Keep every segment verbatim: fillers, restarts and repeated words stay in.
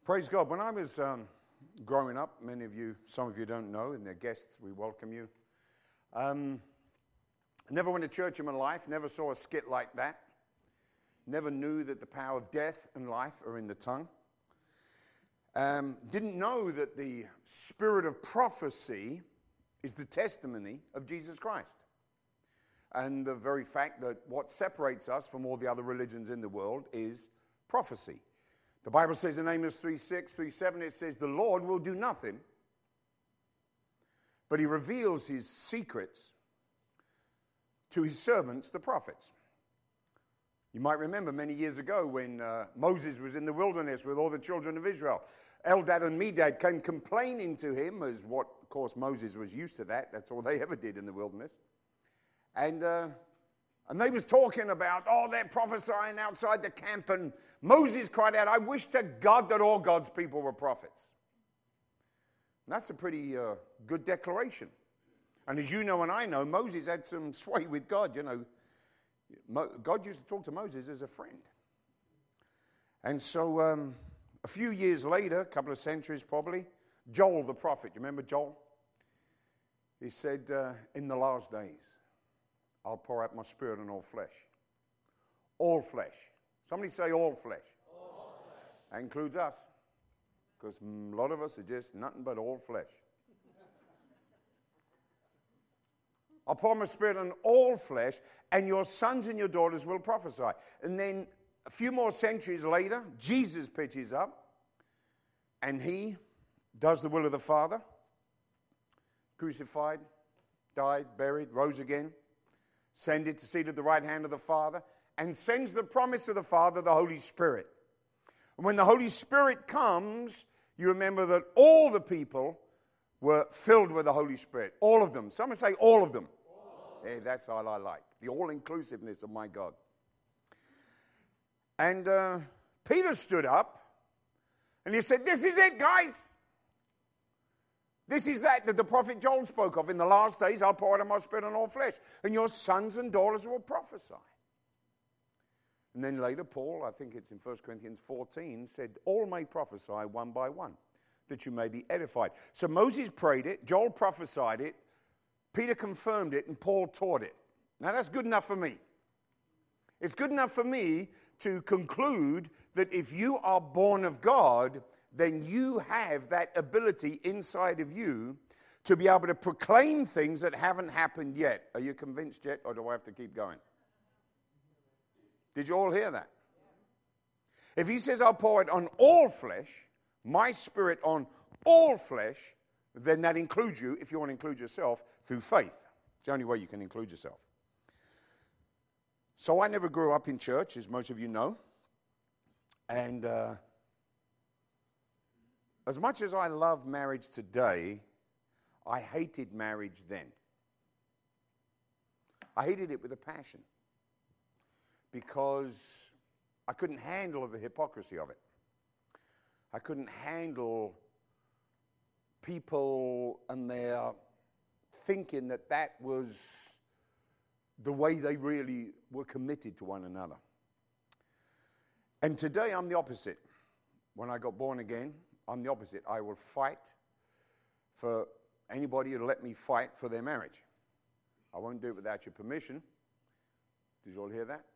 Praise God. When I was um, growing up, many of you, some of you don't know, and they're guests, we welcome you. Um, never went to church in my life, never saw a skit like that. Never knew that the power of death and life are in the tongue. Um, didn't know that the spirit of prophecy is the testimony of Jesus Christ. And the very fact that what separates us from all the other religions in the world is prophecy. The Bible says in Amos three six, three seven, it says, the Lord will do nothing, but he reveals his secrets to his servants, the prophets. You might remember many years ago when uh, Moses was in the wilderness with all the children of Israel. Eldad and Medad came complaining to him, as what, of course, Moses was used to that. That's all they ever did in the wilderness. And uh, and they was talking about, oh, they're prophesying outside the camp. And Moses cried out, I wish to God that all God's people were prophets. And that's a pretty uh, good declaration. And as you know and I know, Moses had some sway with God. You know, Mo- God used to talk to Moses as a friend. And so um, a few years later, a couple of centuries probably, Joel the prophet, you remember Joel? He said, uh, in the last days, I'll pour out my spirit on all flesh. All flesh. Somebody say all flesh. All flesh. That includes us. Because a lot of us are just nothing but all flesh. I'll pour my spirit on all flesh, and your sons and your daughters will prophesy. And then a few more centuries later, Jesus pitches up, and he does the will of the Father. Crucified, died, buried, rose again. Ascended to seat at the right hand of the Father, and sends the promise of the Father, the Holy Spirit. And when the Holy Spirit comes, you remember that all the people were filled with the Holy Spirit. All of them. Someone say all of them. All. Hey, that's all I like. The all-inclusiveness of my God. And uh, Peter stood up, and he said, this is it, guys. This is that that the prophet Joel spoke of. In the last days, I'll pour out my spirit on all flesh, and your sons and daughters will prophesy. And then later, Paul, I think it's in First Corinthians fourteen, said, all may prophesy one by one, that you may be edified. So Moses prayed it, Joel prophesied it, Peter confirmed it, and Paul taught it. Now that's good enough for me. It's good enough for me to conclude that if you are born of God, then you have that ability inside of you to be able to proclaim things that haven't happened yet. Are you convinced yet, or do I have to keep going? Did you all hear that? If he says, I'll pour it on all flesh, my spirit on all flesh, then that includes you, if you want to include yourself, through faith. It's the only way you can include yourself. So I never grew up in church, as most of you know. And uh, as much as I love marriage today, I hated marriage then. I hated it with a passion because I couldn't handle the hypocrisy of it. I couldn't handle people and their thinking that that was the way they really were committed to one another. And today I'm the opposite. When I got born again, I'm the opposite. I will fight for anybody who'll let me fight for their marriage. I won't do it without your permission. Did you all hear that?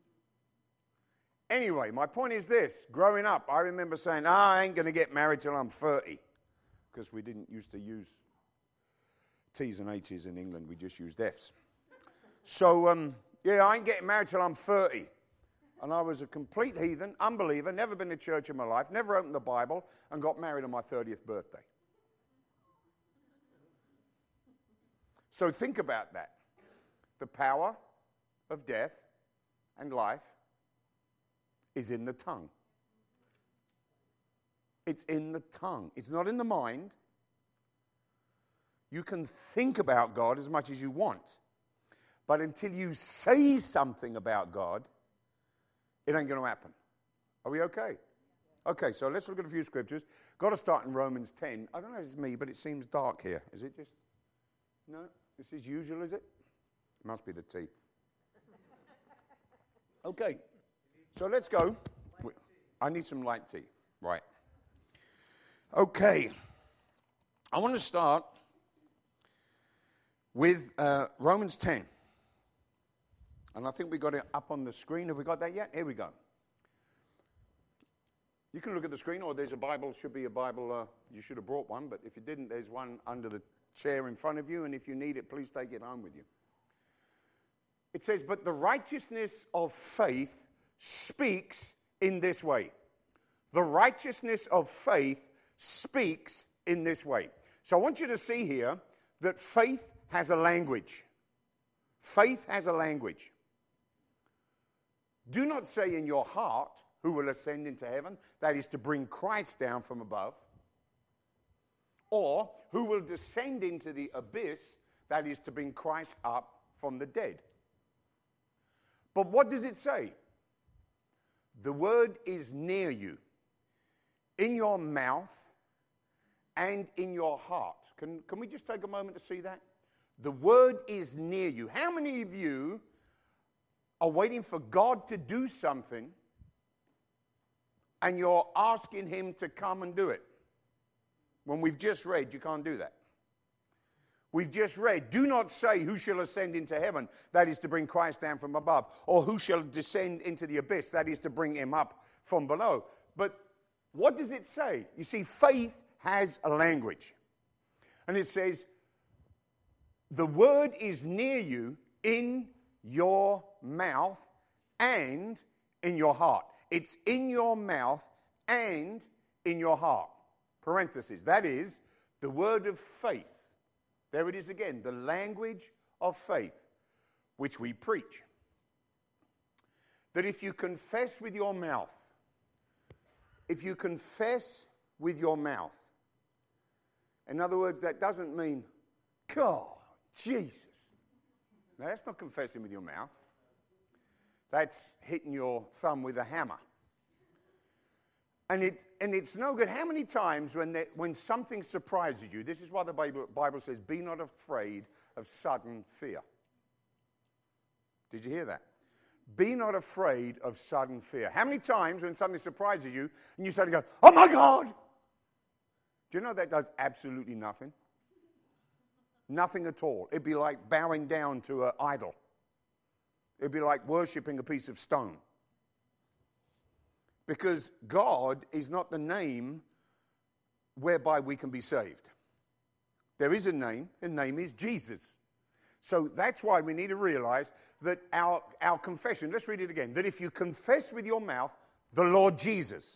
Anyway, my point is this. Growing up, I remember saying, ah, I ain't going to get married till I'm thirty. Because we didn't used to use T's and H's in England. We just used F's. So, um, yeah, I ain't getting married till I'm thirty. And I was a complete heathen, unbeliever, never been to church in my life, never opened the Bible, and got married on my thirtieth birthday. So think about that. The power of death and life is in the tongue. It's in the tongue. It's not in the mind. You can think about God as much as you want. But until you say something about God, it ain't going to happen. Are we okay? Okay, so let's look at a few scriptures. Got to start in Romans ten. I don't know if it's me, but it seems dark here. Is it just? No? This is usual, is it? It must be the tea. Okay, so let's go. I need some light tea. Right. Okay. I want to start with uh, Romans ten. And I think we got it up on the screen. Have we got that yet? Here we go. You can look at the screen, or there's a Bible. Should be a Bible. Uh, you should have brought one, but if you didn't, there's one under the chair in front of you. And if you need it, please take it home with you. It says, but the righteousness of faith speaks in this way. The righteousness of faith speaks in this way. So I want you to see here that faith has a language. Faith has a language. Do not say in your heart, who will ascend into heaven? That is to bring Christ down from above. Or, who will descend into the abyss? That is to bring Christ up from the dead. But what does it say? The word is near you, in your mouth and in your heart. Can, can we just take a moment to see that? The word is near you. How many of you are waiting for God to do something and you're asking him to come and do it? When we've just read, you can't do that. We've just read, do not say who shall ascend into heaven, that is to bring Christ down from above, or who shall descend into the abyss, that is to bring him up from below. But what does it say? You see, faith has a language. And it says, the word is near you in your mouth and in your heart. It's in your mouth and in your heart. Parenthesis. That is the word of faith. There it is again, the language of faith, which we preach. That if you confess with your mouth, if you confess with your mouth, in other words, that doesn't mean, God, Jesus. No, that's not confessing with your mouth. That's hitting your thumb with a hammer. And it and it's no good. How many times when they, when something surprises you, this is why the Bible, Bible says, be not afraid of sudden fear. Did you hear that? Be not afraid of sudden fear. How many times when something surprises you and you suddenly go, oh my God! Do you know that does absolutely nothing? Nothing at all. It'd be like bowing down to an idol. It'd be like worshiping a piece of stone. Because God is not the name whereby we can be saved. There is a name, and the name is Jesus. So that's why we need to realize that our, our confession, let's read it again, that if you confess with your mouth the Lord Jesus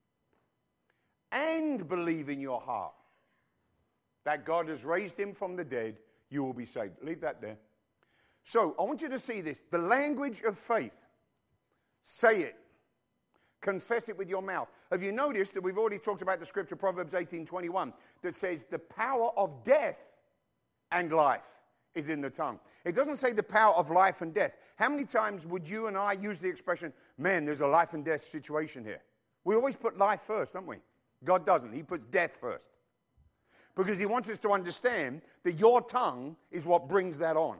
and believe in your heart that God has raised him from the dead, you will be saved. Leave that there. So I want you to see this. The language of faith. Say it. Confess it with your mouth. Have you noticed that we've already talked about the scripture, Proverbs eighteen twenty-one, that says the power of death and life is in the tongue. It doesn't say the power of life and death. How many times would you and I use the expression, man, there's a life and death situation here? We always put life first, don't we? God doesn't. He puts death first. Because he wants us to understand that your tongue is what brings that on.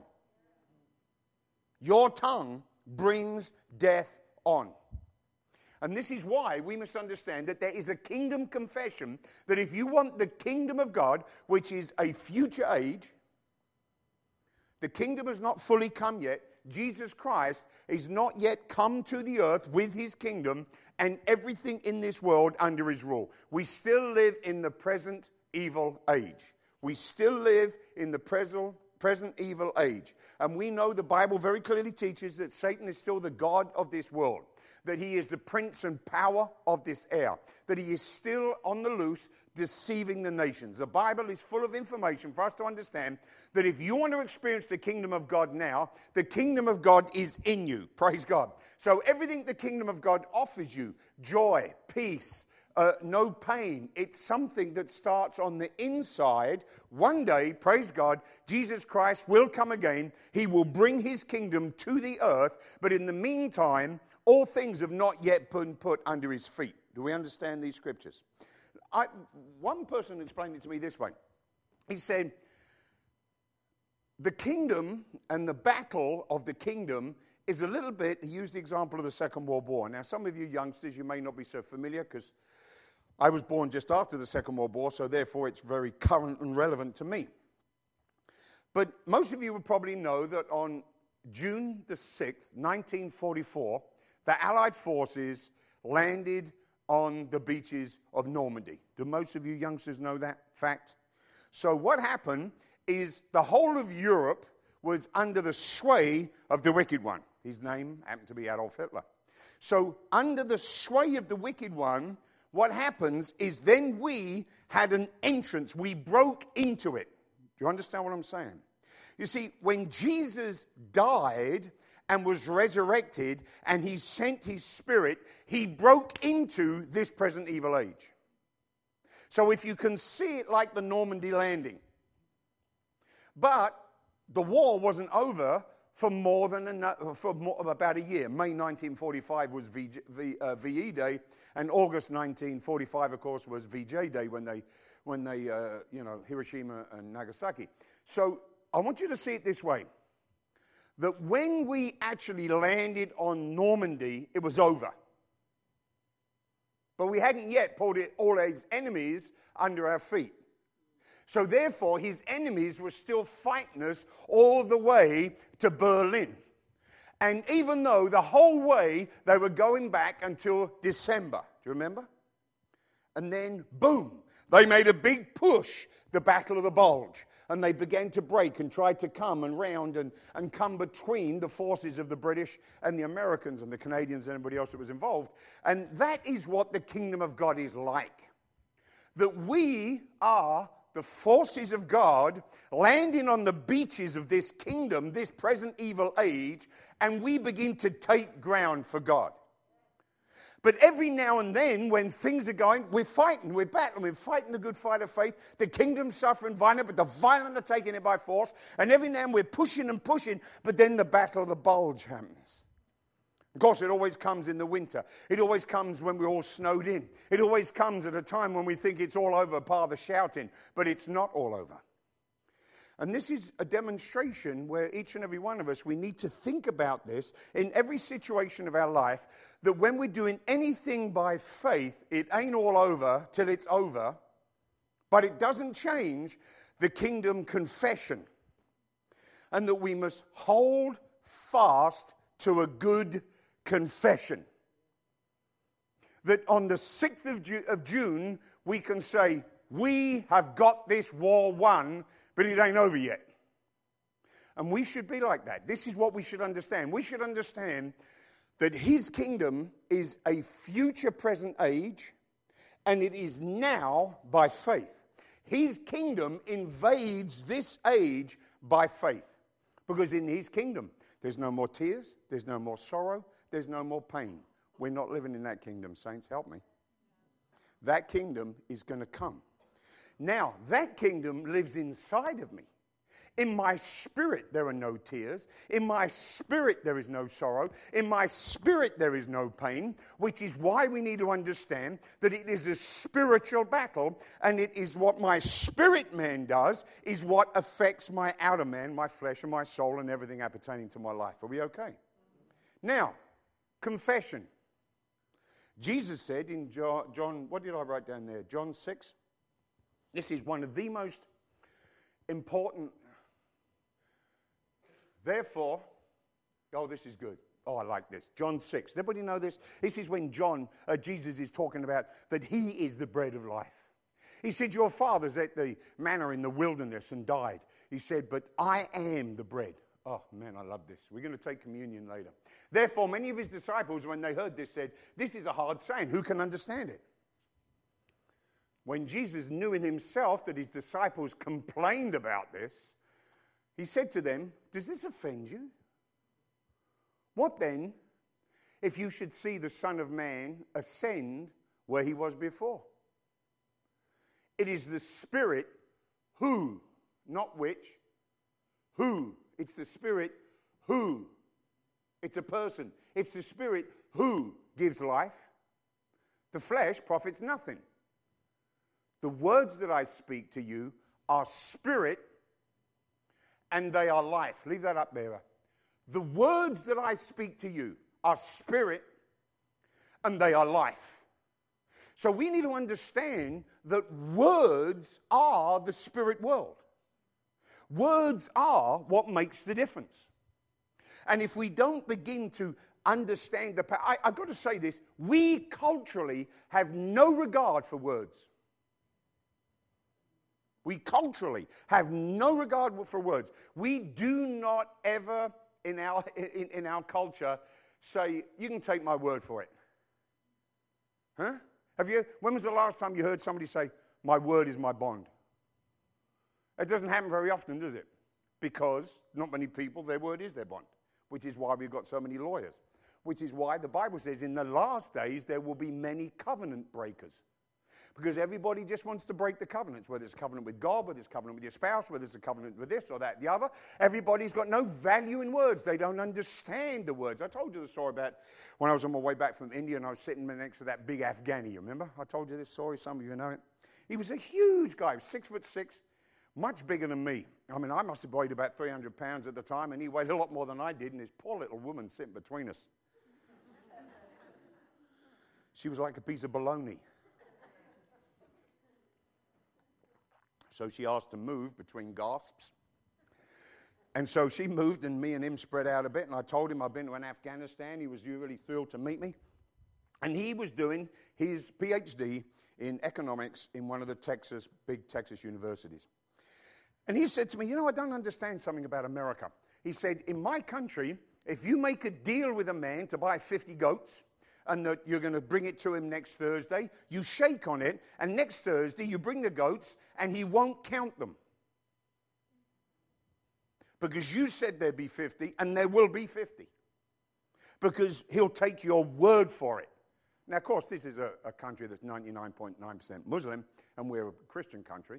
Your tongue brings death on. And this is why we must understand that there is a kingdom confession, that if you want the kingdom of God, which is a future age, the kingdom has not fully come yet. Jesus Christ is not yet come to the earth with his kingdom and everything in this world under his rule. We still live in the present evil age. We still live in the present present evil age. And we know the Bible very clearly teaches that Satan is still the god of this world, that he is the prince and power of this air, that he is still on the loose deceiving the nations. The Bible is full of information for us to understand that if you want to experience the kingdom of God now, the kingdom of God is in you. Praise God. So everything the kingdom of God offers you, joy, peace, Uh, no pain. It's something that starts on the inside. One day, praise God, Jesus Christ will come again. He will bring his kingdom to the earth. But in the meantime, all things have not yet been put under his feet. Do we understand these scriptures? I, one person explained it to me this way. He said, the kingdom and the battle of the kingdom is a little bit, he used the example of the Second World War. Now, some of you youngsters, you may not be so familiar because I was born just after the Second World War, so therefore it's very current and relevant to me. But most of you would probably know that on June the sixth, nineteen forty-four, the Allied forces landed on the beaches of Normandy. Do most of you youngsters know that fact? So what happened is the whole of Europe was under the sway of the wicked one. His name happened to be Adolf Hitler. So under the sway of the wicked one, what happens is then we had an entrance. We broke into it. Do you understand what I'm saying? You see, when Jesus died and was resurrected and he sent his spirit, he broke into this present evil age. So if you can see it like the Normandy landing. But the war wasn't over for more than a, for more, about a year. May nineteen forty-five was v, v, uh, V E Day, and August nineteen forty-five, of course, was V J Day when they, when they, uh, you know, Hiroshima and Nagasaki. So I want you to see it this way: that when we actually landed on Normandy, it was over. But we hadn't yet pulled it, all his enemies under our feet. So therefore, his enemies were still fighting us all the way to Berlin. And even though the whole way they were going back until December. Do you remember? And then, boom, they made a big push, the Battle of the Bulge. And they began to break and tried to come and round and, and come between the forces of the British and the Americans and the Canadians and everybody else that was involved. And that is what the kingdom of God is like. That we are the forces of God landing on the beaches of this kingdom, this present evil age, and we begin to take ground for God. But every now and then, when things are going, we're fighting, we're battling, we're fighting the good fight of faith. The kingdom's suffering violent, but the violent are taking it by force. And every now and then we're pushing and pushing, but then the Battle of the Bulge happens. Of course, it always comes in the winter. It always comes when we're all snowed in. It always comes at a time when we think it's all over, par the shouting, but it's not all over. And this is a demonstration where each and every one of us, we need to think about this in every situation of our life, that when we're doing anything by faith, it ain't all over till it's over, but it doesn't change the kingdom confession. And that we must hold fast to a good confession. That on the sixth of, Ju- of June, we can say, we have got this war won, but it ain't over yet. And we should be like that. This is what we should understand. We should understand that his kingdom is a future present age, and it is now by faith. His kingdom invades this age by faith. Because in his kingdom, there's no more tears, there's no more sorrow, there's no more pain. We're not living in that kingdom, saints, help me. That kingdom is going to come. Now, that kingdom lives inside of me. In my spirit, there are no tears. In my spirit, there is no sorrow. In my spirit, there is no pain, which is why we need to understand that it is a spiritual battle, and it is what my spirit man does is what affects my outer man, my flesh and my soul and everything appertaining to my life. Are we okay? Now, confession. Jesus said in John, John, what did I write down there? John six. This is one of the most important. Therefore, oh, this is good. Oh, I like this. John six. Does everybody know this? This is when John, uh, Jesus is talking about that he is the bread of life. He said, your fathers ate the manna in the wilderness and died. He said, but I am the bread. Oh, man, I love this. We're going to take communion later. Therefore, many of his disciples, when they heard this, said, this is a hard saying. Who can understand it? When Jesus knew in himself that his disciples complained about this, he said to them, does this offend you? What then if you should see the Son of Man ascend where he was before? It is the Spirit who, not which, who. It's the Spirit who. It's a person. It's the Spirit who gives life. The flesh profits nothing. The words that I speak to you are spirit and they are life. Leave that up there. The words that I speak to you are spirit and they are life. So we need to understand that words are the spirit world. Words are what makes the difference. And if we don't begin to understand the power, I, I've got to say this, we culturally have no regard for words. We culturally have no regard for words. We do not ever in our, in, in our culture say, you can take my word for it. Huh? Have you, when was the last time you heard somebody say, my word is my bond? It doesn't happen very often, does it? Because not many people, their word is their bond, which is why we've got so many lawyers, which is why the Bible says in the last days there will be many covenant breakers. Because everybody just wants to break the covenants, whether it's a covenant with God, whether it's a covenant with your spouse, whether it's a covenant with this or that, the other. Everybody's got no value in words. They don't understand the words. I told you the story about when I was on my way back from India and I was sitting next to that big Afghani, you remember? I told you this story, some of you know it. He was a huge guy, six foot six, much bigger than me. I mean, I must have weighed about three hundred pounds at the time, and he weighed a lot more than I did, and this poor little woman sitting between us. She was like a piece of bologna. So she asked to move between gasps. And so she moved, and me and him spread out a bit, and I told him I'd been to Afghanistan. He was really thrilled to meet me. And he was doing his P H D in economics in one of the Texas, big Texas universities. And he said to me, you know, I don't understand something about America. He said, in my country, if you make a deal with a man to buy fifty goats, and that you're going to bring it to him next Thursday, you shake on it, and next Thursday you bring the goats, and he won't count them. Because you said there'd be fifty, and there will be fifty. Because he'll take your word for it. Now, of course, this is a, a country that's ninety-nine point nine percent Muslim, and we're a Christian country.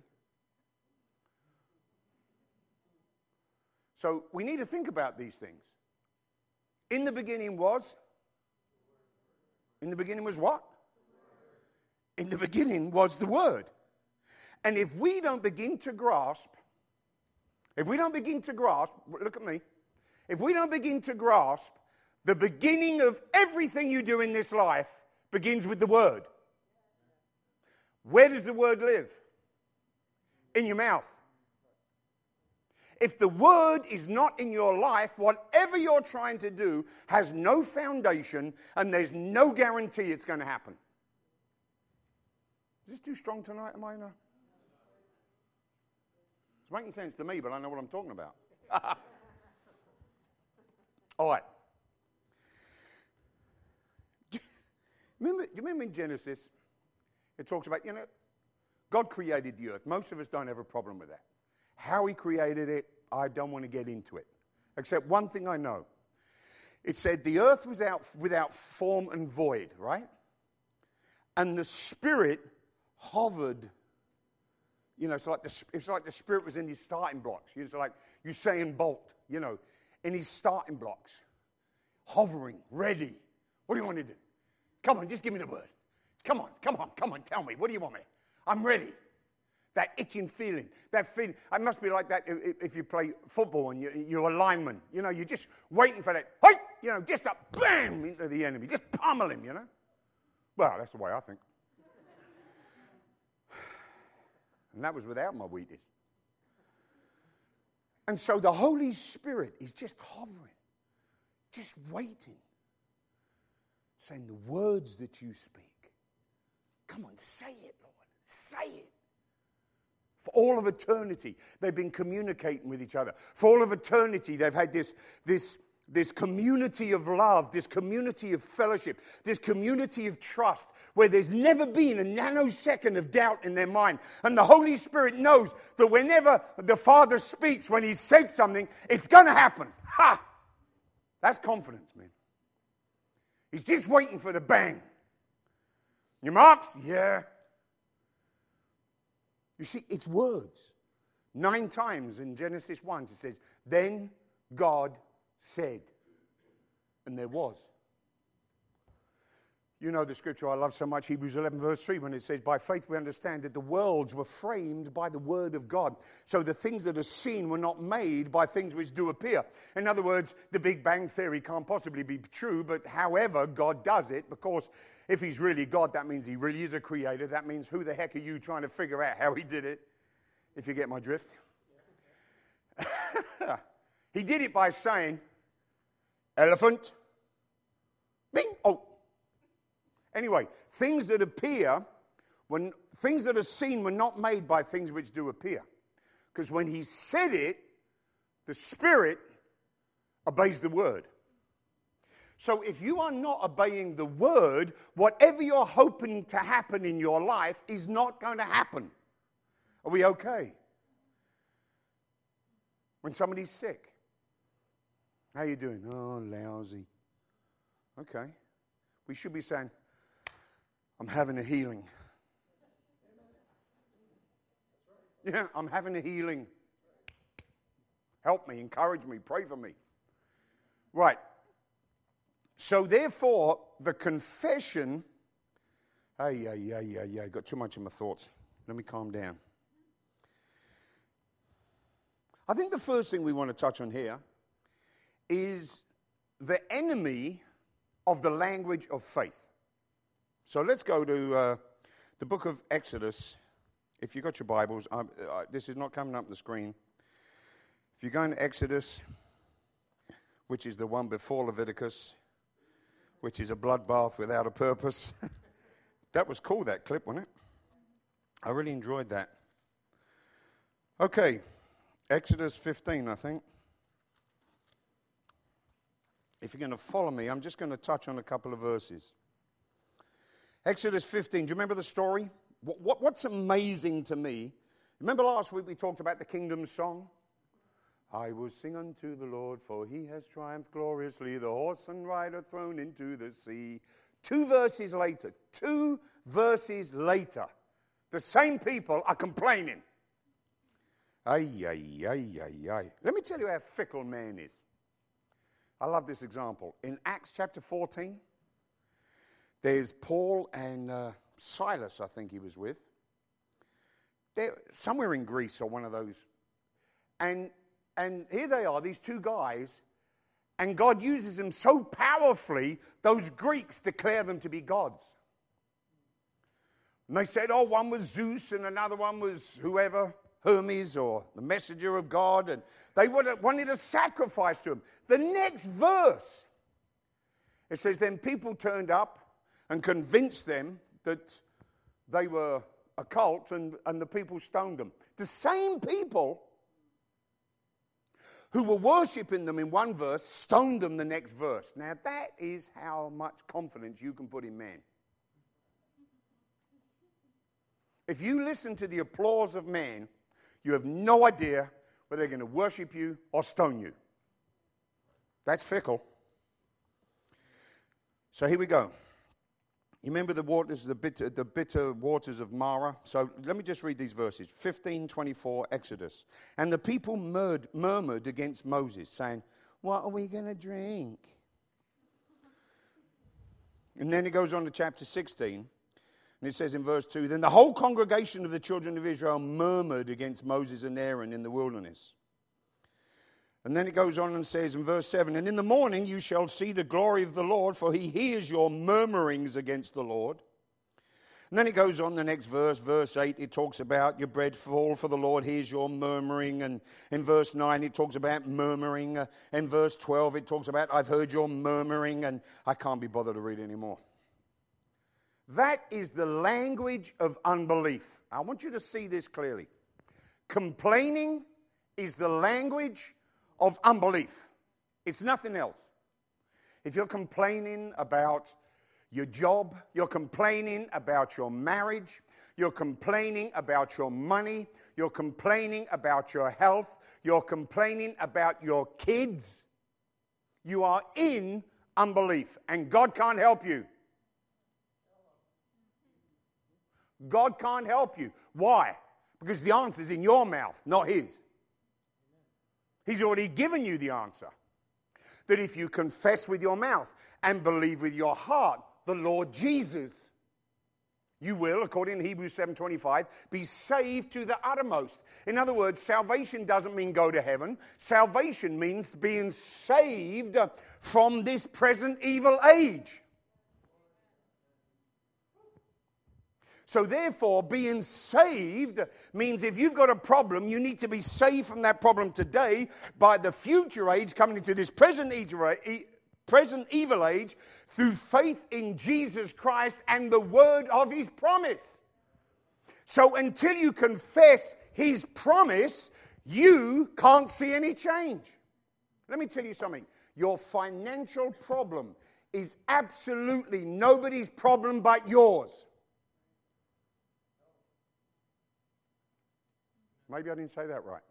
So we need to think about these things. In the beginning was... In the beginning was what? In the beginning was the Word. And if we don't begin to grasp, if we don't begin to grasp, look at me, if we don't begin to grasp the beginning of everything you do in this life begins with the Word. Where does the Word live? In your mouth. If the Word is not in your life, whatever you're trying to do has no foundation, and there's no guarantee it's going to happen. Is this too strong tonight? Am I not? It's making sense to me, but I know what I'm talking about. All right. Do you remember, do you remember in Genesis, it talks about, you know, God created the earth. Most of us don't have a problem with that. How he created it, I don't want to get into it. Except one thing I know. It said the earth was out without form and void, right? And the Spirit hovered. You know, it's like the, it's like the Spirit was in his starting blocks. It's like Usain Bolt, you know, in his starting blocks. Hovering, ready. What do you want to do? Come on, just give me the word. Come on, come on, come on, tell me. What do you want me? I'm ready. That itching feeling, that feeling. It must be like that if you play football and you're a lineman. You know, you're just waiting for that, hey, you know, just a bam into the enemy. Just pummel him, you know. Well, that's the way I think. And that was without my Wheaties. And so the Holy Spirit is just hovering, just waiting, saying the words that you speak. Come on, say it, Lord. Say it. For all of eternity, they've been communicating with each other. For all of eternity, they've had this, this, this community of love, this community of fellowship, this community of trust, where there's never been a nanosecond of doubt in their mind. And the Holy Spirit knows that whenever the Father speaks, when he says something, it's going to happen. Ha! That's confidence, man. He's just waiting for the bang. Your marks? Yeah. You see, it's words. Nine times in Genesis one, it says, then God said, and there was. You know the scripture I love so much, Hebrews eleven verse three, when it says, by faith we understand that the worlds were framed by the word of God. So the things that are seen were not made by things which do appear. In other words, the Big Bang Theory can't possibly be true, but however God does it, because if he's really God, that means he really is a creator. That means who the heck are you trying to figure out how he did it, if you get my drift? He did it by saying, elephant, bing, oh. Anyway, things that appear, when things that are seen were not made by things which do appear. Because when he said it, the Spirit obeys the word. So if you are not obeying the word, whatever you're hoping to happen in your life is not going to happen. Are we okay? When somebody's sick, how you doing? Oh, lousy. Okay. We should be saying, I'm having a healing. Yeah, I'm having a healing. Help me, encourage me, pray for me. Right. So therefore, the confession, ay, ay, ay, ay, ay, got too much in my thoughts. Let me calm down. I think the first thing we want to touch on here is the enemy of the language of faith. So let's go to uh, the book of Exodus. If you've got your Bibles, uh, uh, this is not coming up on the screen. If you go into Exodus, which is the one before Leviticus, which is a bloodbath without a purpose. That was cool, that clip, wasn't it? I really enjoyed that. Okay, Exodus fifteen, I think. If you're going to follow me, I'm just going to touch on a couple of verses. Exodus fifteen, do you remember the story? What, what, what's amazing to me, remember last week we talked about the kingdom song? I will sing unto the Lord, for he has triumphed gloriously, the horse and rider thrown into the sea. Two verses later, two verses later, the same people are complaining. Ay, ay, ay, ay, ay. Let me tell you how fickle man is. I love this example. In Acts chapter fourteen, there's Paul and uh, Silas, I think he was with. They're somewhere in Greece or one of those. And, and here they are, these two guys, and God uses them so powerfully, those Greeks declare them to be gods. And they said, oh, one was Zeus and another one was whoever, Hermes or the messenger of God, and they wanted a sacrifice to him. The next verse, it says, then people turned up and convinced them that they were a cult, and, and the people stoned them. The same people who were worshipping them in one verse stoned them the next verse. Now that is how much confidence you can put in man. If you listen to the applause of man, you have no idea whether they're going to worship you or stone you. That's fickle. So here we go. You remember the waters, the bitter, the bitter waters of Marah? So let me just read these verses. fifteen twenty-four, Exodus. And the people murmured, murmured against Moses, saying, what are we going to drink? And then it goes on to chapter sixteen. And it says in verse two, then the whole congregation of the children of Israel murmured against Moses and Aaron in the wilderness. And then it goes on and says in verse seven, and in the morning you shall see the glory of the Lord, for he hears your murmurings against the Lord. And then it goes on the next verse, verse eight, it talks about your bread fall, for the Lord hears your murmuring. And in verse nine it talks about murmuring. Uh, in verse twelve it talks about I've heard your murmuring, and I can't be bothered to read anymore. That is the language of unbelief. I want you to see this clearly. Complaining is the language of unbelief. It's nothing else. If you're complaining about your job, you're complaining about your marriage, you're complaining about your money, you're complaining about your health, you're complaining about your kids, you are in unbelief, and God can't help you. God can't help you. Why? Because the answer is in your mouth, not his. He's already given you the answer. That if you confess with your mouth and believe with your heart, the Lord Jesus, you will, according to Hebrews seven twenty-five, be saved to the uttermost. In other words, salvation doesn't mean go to heaven. Salvation means being saved from this present evil age. So therefore, being saved means if you've got a problem, you need to be saved from that problem today by the future age coming into this present present evil age through faith in Jesus Christ and the word of his promise. So until you confess his promise, you can't see any change. Let me tell you something. Your financial problem is absolutely nobody's problem but yours. Maybe I didn't say that right.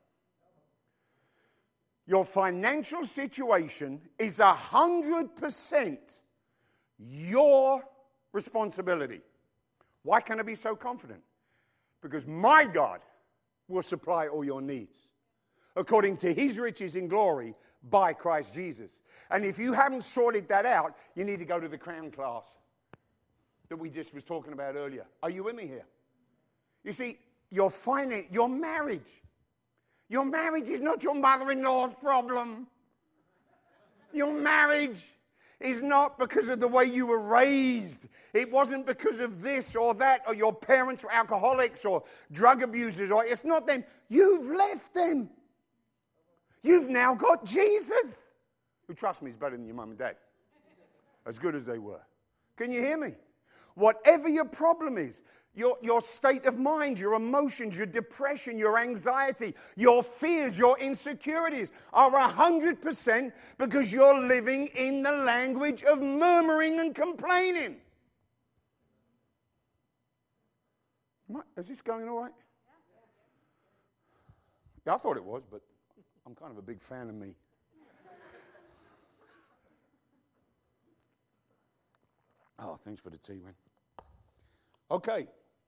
Your financial situation is one hundred percent your responsibility. Why can I be so confident? Because my God will supply all your needs according to his riches in glory by Christ Jesus. And if you haven't sorted that out, you need to go to the crown class that we just was talking about earlier. Are you with me here? You see, your finance, your marriage. Your marriage is not your mother-in-law's problem. Your marriage is not because of the way you were raised. It wasn't because of this or that, or your parents were alcoholics or drug abusers, or it's not them. You've left them. You've now got Jesus, who, trust me, is better than your mum and dad. As good as they were. Can you hear me? Whatever your problem is, Your, your state of mind, your emotions, your depression, your anxiety, your fears, your insecurities are one hundred percent because you're living in the language of murmuring and complaining. Am I, is this going all right? Yeah, I thought it was, but I'm kind of a big fan of me. Oh, thanks for the tea, man. Okay.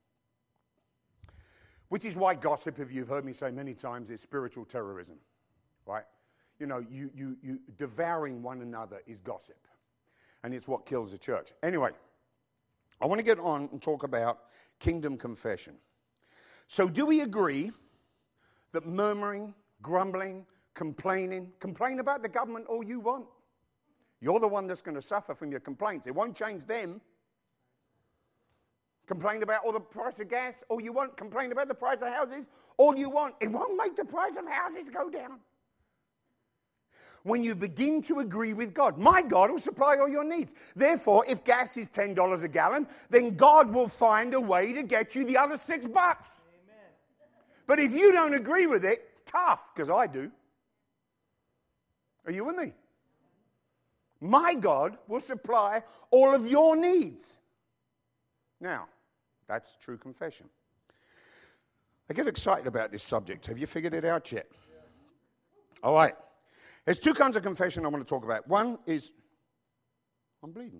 Which is why gossip, if you've heard me say many times, is spiritual terrorism, right? You know, you, you, you devouring one another is gossip, and it's what kills the church. Anyway, I want to get on and talk about kingdom confession. So do we agree that murmuring, grumbling, complaining, complain about the government all you want? You're the one that's going to suffer from your complaints. It won't change them. Complain about all the price of gas, all you want. Complain about the price of houses, all you want. It won't make the price of houses go down. When you begin to agree with God, my God will supply all your needs. Therefore, if gas is ten dollars a gallon, then God will find a way to get you the other six bucks. Amen. But if you don't agree with it, tough, because I do. Are you with me? My God will supply all of your needs. Now, that's true confession. I get excited about this subject. Have you figured it out yet? All right. There's two kinds of confession I want to talk about. One is, I'm bleeding.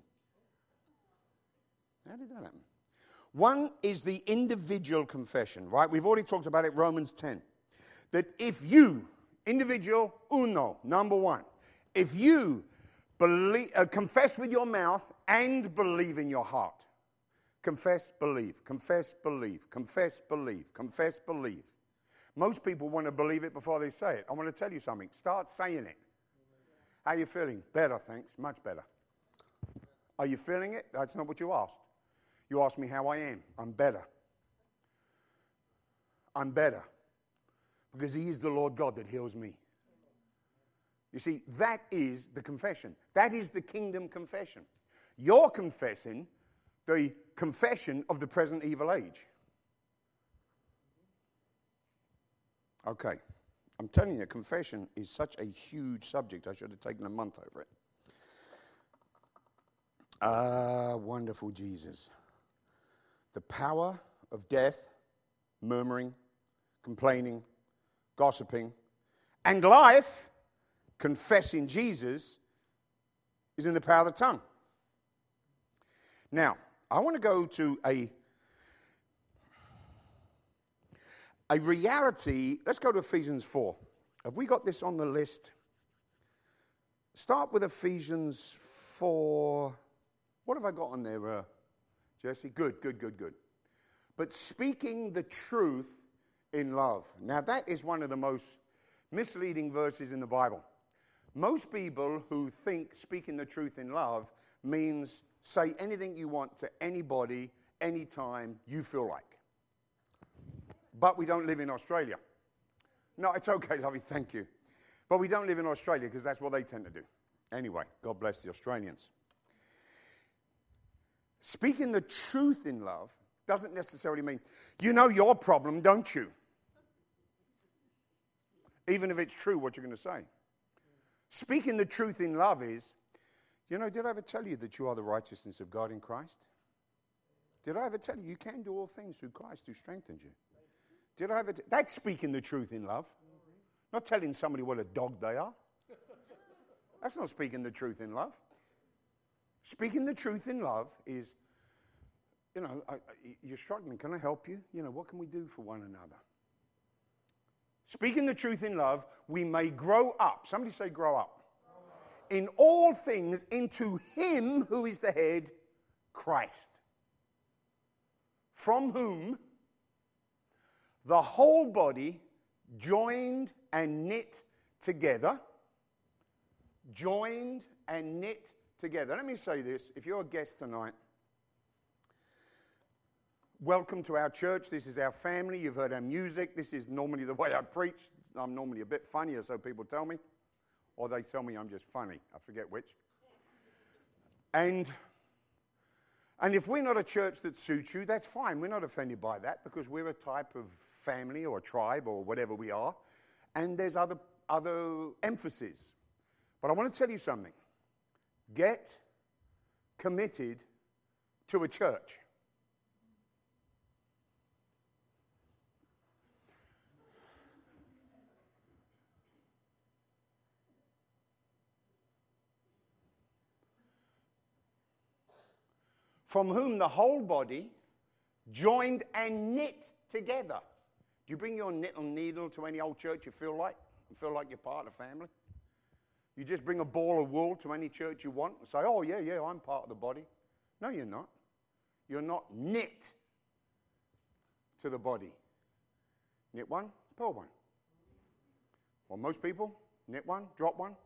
How did that happen? One is the individual confession, right? We've already talked about it, Romans ten. That if you, individual, uno, number one, if you believe, uh, confess with your mouth and believe in your heart, confess, believe, confess, believe, confess, believe, confess, believe. Most people want to believe it before they say it. I want to tell you something. Start saying it. How are you feeling? Better, thanks. Much better. Are you feeling it? That's not what you asked. You asked me how I am. I'm better. I'm better. Because he is the Lord God that heals me. You see, that is the confession. That is the kingdom confession. You're confessing the confession of the present evil age. Okay. I'm telling you, confession is such a huge subject. I should have taken a month over it. Ah, wonderful Jesus. The power of death, murmuring, complaining, gossiping, and life, confessing Jesus, is in the power of the tongue. Now, I want to go to a A reality. Let's go to Ephesians four. Have we got this on the list? Start with Ephesians four. What have I got on there, uh, Jesse? Good, good, good, good. But speaking the truth in love. Now, that is one of the most misleading verses in the Bible. Most people who think speaking the truth in love means say anything you want to anybody, anytime you feel like. But we don't live in Australia. No, it's okay, lovey, thank you. But we don't live in Australia because that's what they tend to do. Anyway, God bless the Australians. Speaking the truth in love doesn't necessarily mean, you know your problem, don't you? Even if it's true what you're going to say. Speaking the truth in love is, you know, did I ever tell you that you are the righteousness of God in Christ? Did I ever tell you you can do all things through Christ who strengthens you? Did I ever? T- That's speaking the truth in love. Not telling somebody what a dog they are. That's not speaking the truth in love. Speaking the truth in love is, you know, I, I, you're struggling. Can I help you? You know, what can we do for one another? Speaking the truth in love, we may grow up. Somebody say grow up. In all things into him who is the head, Christ. From whom the whole body, joined and knit together, joined and knit together. Let me say this. If you're a guest tonight, welcome to our church. This is our family. You've heard our music. This is normally the way I preach. I'm normally a bit funnier, so people tell me. Or they tell me I'm just funny. I forget which. And, and if we're not a church that suits you, that's fine. We're not offended by that because we're a type of family or tribe or whatever we are. And there's other, other emphasis. But I want to tell you something. Get committed to a church. From whom the whole body, joined and knit together. Do you bring your knittle needle to any old church you feel like? You feel like you're part of the family? You just bring a ball of wool to any church you want and say, oh, yeah, yeah, I'm part of the body. No, you're not. You're not knit to the body. Knit one, pull one. Well, most people, knit one, drop one.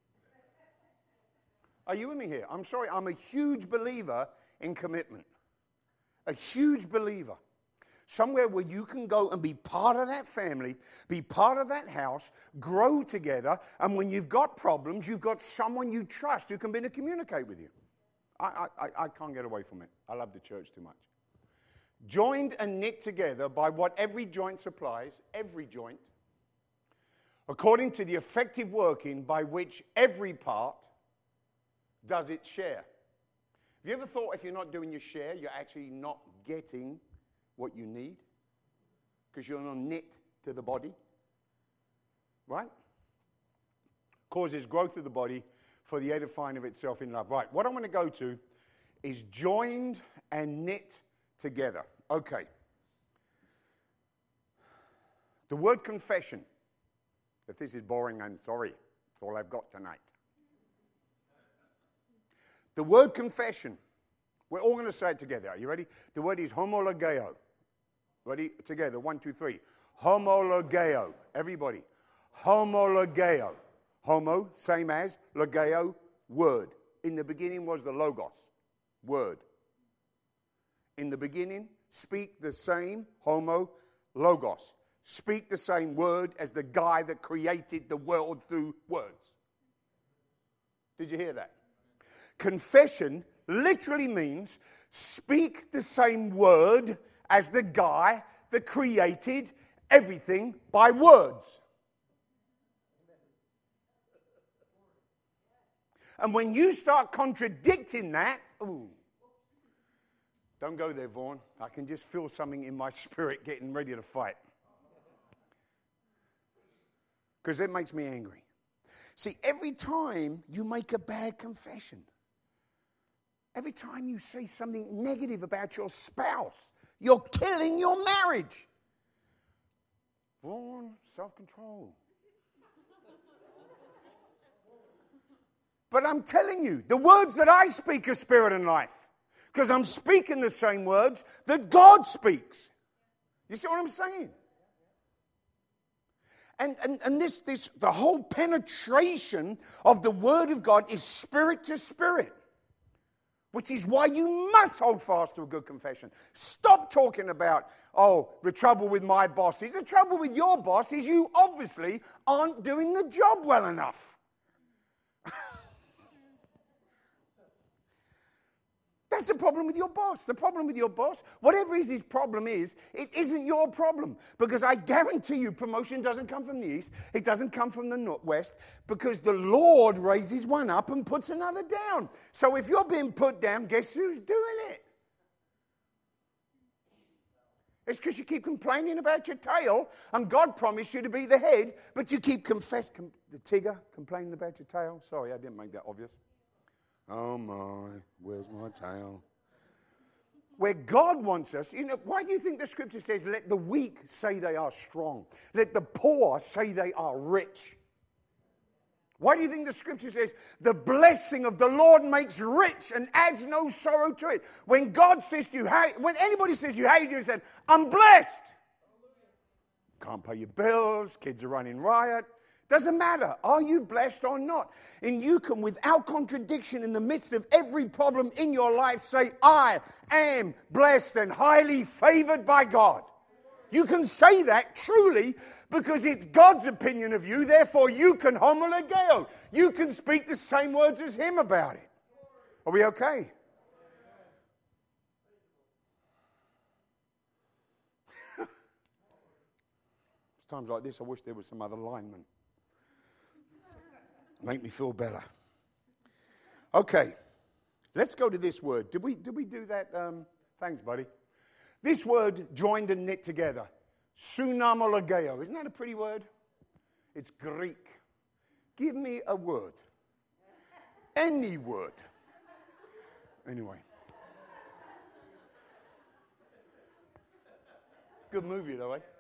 Are you with me here? I'm sorry, I'm a huge believer in commitment. A huge believer. Somewhere where you can go and be part of that family, be part of that house, grow together, and when you've got problems, you've got someone you trust who can be to communicate with you. I, I, I can't get away from it. I love the church too much. Joined and knit together by what every joint supplies, every joint, according to the effective working by which every part does its share. Have you ever thought if you're not doing your share, you're actually not getting what you need? Because you're not knit to the body. Right? Causes growth of the body for the edifying of itself in love. Right, what I'm going to go to is joined and knit together. Okay. The word confession. If this is boring, I'm sorry. It's all I've got tonight. The word confession, we're all going to say it together. Are you ready? The word is homologeo. Ready? Together. One, two, three. Homologeo. Everybody. Homologeo. Homo, same as. Logeo, word. In the beginning was the logos. Word. In the beginning, speak the same. Homo, logos. Speak the same word as the guy that created the world through words. Did you hear that? Confession literally means speak the same word as the guy that created everything by words. And when you start contradicting that, ooh, don't go there, Vaughan. I can just feel something in my spirit getting ready to fight. Because it makes me angry. See, every time you make a bad confession, every time you say something negative about your spouse, you're killing your marriage. Vaughan, self-control. But I'm telling you, the words that I speak are spirit and life. Because I'm speaking the same words that God speaks. You see what I'm saying? And, and, and this, this, the whole penetration of the Word of God is spirit to spirit. Which is why you must hold fast to a good confession. Stop talking about, oh, the trouble with my boss is. The trouble with your boss is you obviously aren't doing the job well enough. That's the problem with your boss. The problem with your boss, whatever is his problem is, it isn't your problem. Because I guarantee you promotion doesn't come from the east. It doesn't come from the northwest. Because the Lord raises one up and puts another down. So if you're being put down, guess who's doing it? It's because you keep complaining about your tail, and God promised you to be the head, but you keep confessing. Com- the Tigger complaining about your tail. Sorry, I didn't make that obvious. Oh my, where's my tail? Where God wants us, you know, why do you think the scripture says, let the weak say they are strong? Let the poor say they are rich. Why do you think the scripture says, the blessing of the Lord makes rich and adds no sorrow to it? When God says to you, hey, when anybody says you hate you and said, I'm blessed. Can't pay your bills, kids are running riot. Doesn't matter. Are you blessed or not? And you can, without contradiction, in the midst of every problem in your life, say, I am blessed and highly favored by God. You can say that truly because it's God's opinion of you. Therefore, you can homologeo. You can speak the same words as him about it. Are we okay? It's times like this I wish there was some other lineman. Make me feel better. Okay, let's go to this word. Did we did we do that? Um, thanks, buddy. This word joined and knit together. Sunamologeo. Isn't that a pretty word? It's Greek. Give me a word. Any word. Anyway. Good movie, though, eh?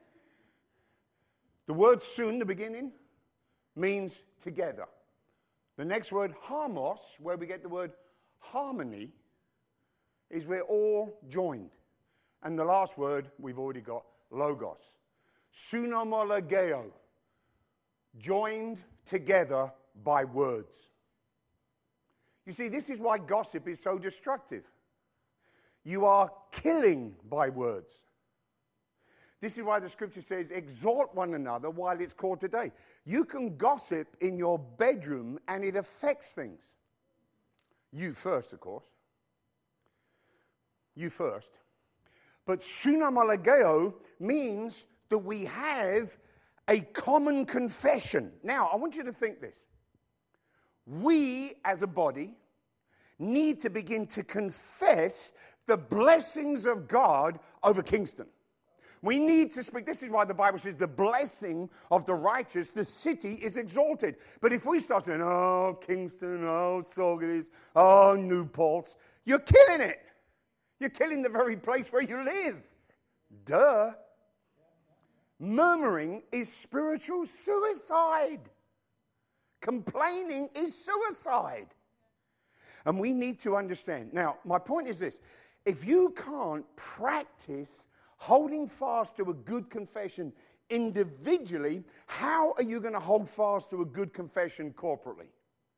The word soon, the beginning, means together. The next word, harmos, where we get the word harmony, is we're all joined. And the last word we've already got, logos. Sunomologeo, joined together by words. You see, this is why gossip is so destructive. You are killing by words. This is why the scripture says, exhort one another while it's called today. You can gossip in your bedroom and it affects things. You first, of course. You first. But sunamologeo means that we have a common confession. Now, I want you to think this. We, as a body, need to begin to confess the blessings of God over Kingston. We need to speak. This is why the Bible says the blessing of the righteous, the city is exalted. But if we start saying, oh, Kingston, oh, Saugerties, oh, New Paltz, you're killing it. You're killing the very place where you live. Duh. Murmuring is spiritual suicide. Complaining is suicide. And we need to understand. Now, my point is this. If you can't practice holding fast to a good confession individually, how are you going to hold fast to a good confession corporately?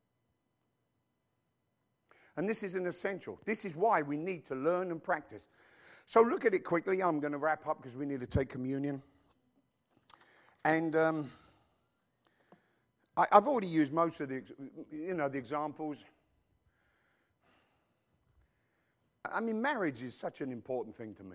And this is an essential. This is why we need to learn and practice. So look at it quickly. I'm going to wrap up because we need to take communion. And um, I, I've already used most of the, you know, the examples. I mean, marriage is such an important thing to me.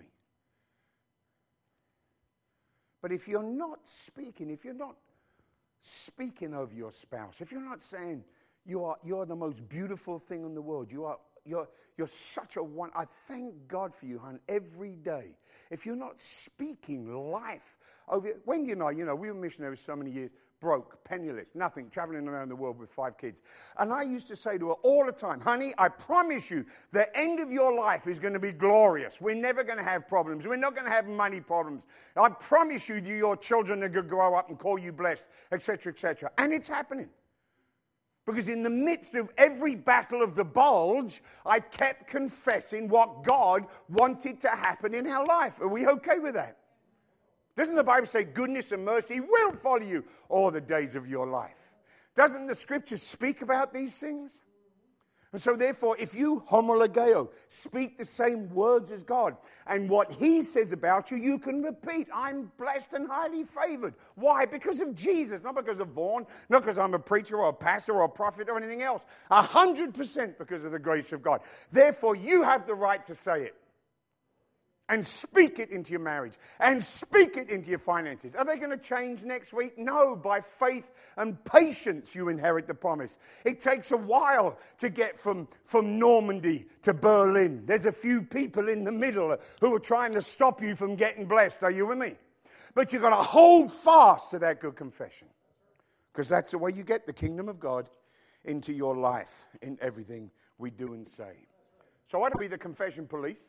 But if you're not speaking, if you're not speaking over your spouse, if you're not saying you are you're the most beautiful thing in the world, you are you're you're such a one. I thank God for you, hon, every day. If you're not speaking life over, when you know, you know, we were missionaries so many years, broke, penniless, nothing, traveling around the world with five kids. And I used to say to her all the time, honey, I promise you, the end of your life is going to be glorious. We're never going to have problems. We're not going to have money problems. I promise you, your children are going to grow up and call you blessed, et cetera, et cetera. And it's happening. Because in the midst of every battle of the bulge, I kept confessing what God wanted to happen in our life. Are we okay with that? Doesn't the Bible say goodness and mercy will follow you all the days of your life? Doesn't the Scripture speak about these things? And so therefore, if you homologeo, speak the same words as God, and what he says about you, you can repeat. I'm blessed and highly favored. Why? Because of Jesus, not because of Vaughan, not because I'm a preacher or a pastor or a prophet or anything else. A hundred percent because of the grace of God. Therefore, you have the right to say it. And speak it into your marriage. And speak it into your finances. Are they going to change next week? No. By faith and patience you inherit the promise. It takes a while to get from, from Normandy to Berlin. There's a few people in the middle who are trying to stop you from getting blessed. Are you with me? But you've got to hold fast to that good confession. Because that's the way you get the kingdom of God into your life in everything we do and say. So I don't be the confession police.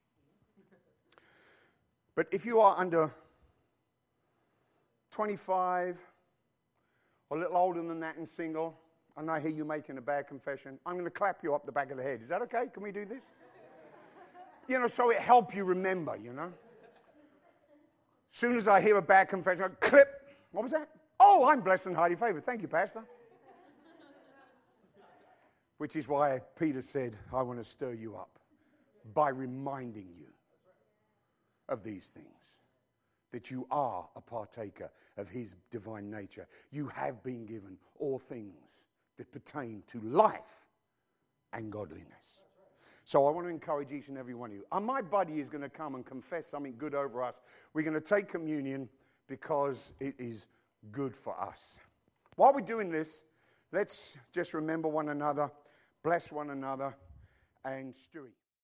But if you are under twenty-five, or a little older than that and single, and I hear you making a bad confession, I'm going to clap you up the back of the head. Is that okay? Can we do this? You know, so it help you remember, you know. As soon as I hear a bad confession, I clip. What was that? Oh, I'm blessed and highly favored. Thank you, Pastor. Which is why Peter said, I want to stir you up by reminding you of these things, that you are a partaker of his divine nature. You have been given all things that pertain to life and godliness. So I want to encourage each and every one of you. And my buddy is going to come and confess something good over us. We're going to take communion because it is good for us. While we're doing this, let's just remember one another, bless one another, and stir each